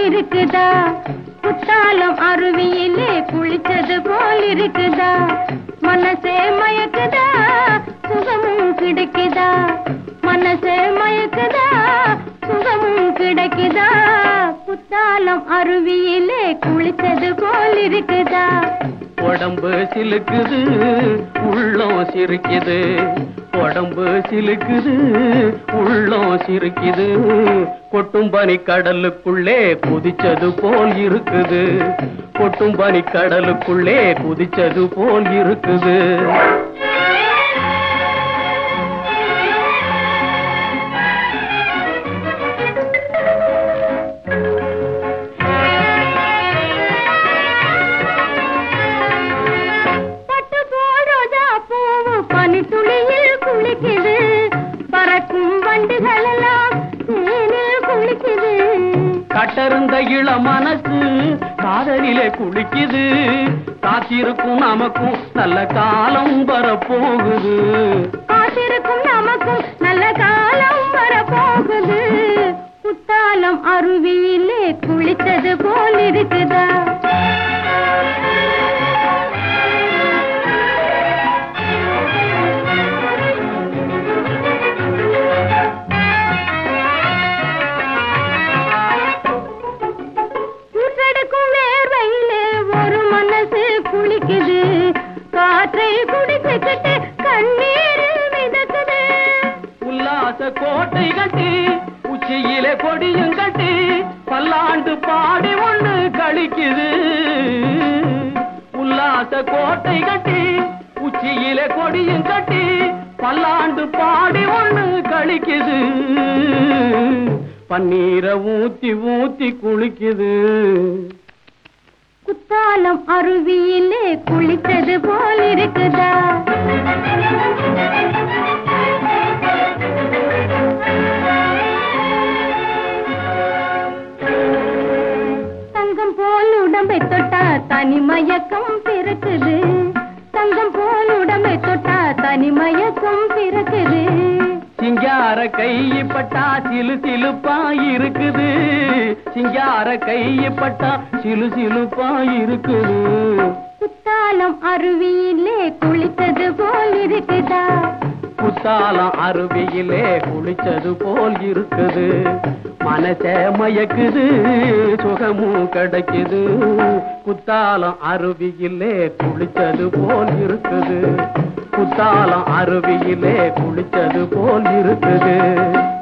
இருக்குதா? குத்தாலம் அருவியிலே குளிச்சது போல் இருக்குதா? மனசே மயக்குதா, சுகமும் கிடைக்குதா? மனசே மயக்குதா, சுகமும் கிடைக்குதா? குத்தாலம் அருவியிலே குளிச்சது போல் இருக்குதா? உடம்பு சிலுக்குது, உள்ளம் சிரிக்குது. உடம்பு சிலுக்குது, உள்ளம் சிரிக்குது. கொட்டும் பனி கடலுக்குள்ளே குதிச்சது போல் இருக்குது. கொட்டும் பனி கடலுக்குள்ளே குதிச்சது போல் இருக்குது. துளியில் குளிக்குது, பறக்கும் வண்டுகள் எல்லாம் தேனில் குளிக்குது. கட்டருந்த இள மனசு காதலிலே குளிக்குது. காத்திருக்கும் நமக்கும் நல்ல காலம் வரப்போகுது. காத்திருக்கும் நமக்கும் நல்ல காலம் வரப்போகுது. குத்தாலம் அருவியிலே குளித்தது போல் இருக்குதா? குளிக்குது, காற்றை குடிச்சுக்கிட்டு கண்ணீரில் மிதக்குது. உல்லாச கோட்டை கட்டி உச்சியிலே கொடியும் கட்டி பல்லாண்டு பாடி ஒண்ணு கழிக்குது. உல்லாச கோட்டை கட்டி உச்சியிலே கொடியும் கட்டி பல்லாண்டு பாடி ஒண்ணு கழிக்குது. பன்னீரை ஊத்தி ஊத்தி குளிக்குது. குத்தாலம் அருவியிலே குளித்தது போல் இருக்குதா? தங்கம் போல் உடம்பை தொட்டா தனிமயக்கம் பிறக்குது. தங்கம் போல் உடம்பை தொட்டா தனிமயக்கம் பிறக்குது. சிங்கார கைப்பட்டா சிலு சிலுப்பா இருக்குது. சிங்கார கைப்பட்டா சிலு சிலுப்பா இருக்குது. குத்தாலம் அருவியிலே குளித்தது போல் இருக்குதா? குத்தாலம் அருவியிலே குளிச்சது போல் இருக்குது. மனசே மயக்குது, சுகமும் கிடைக்குது. குத்தாலம் அருவியிலே குளிச்சது போல் இருக்குது. குத்தாலம் அருவியிலே குளிச்சது போல் இருக்குது.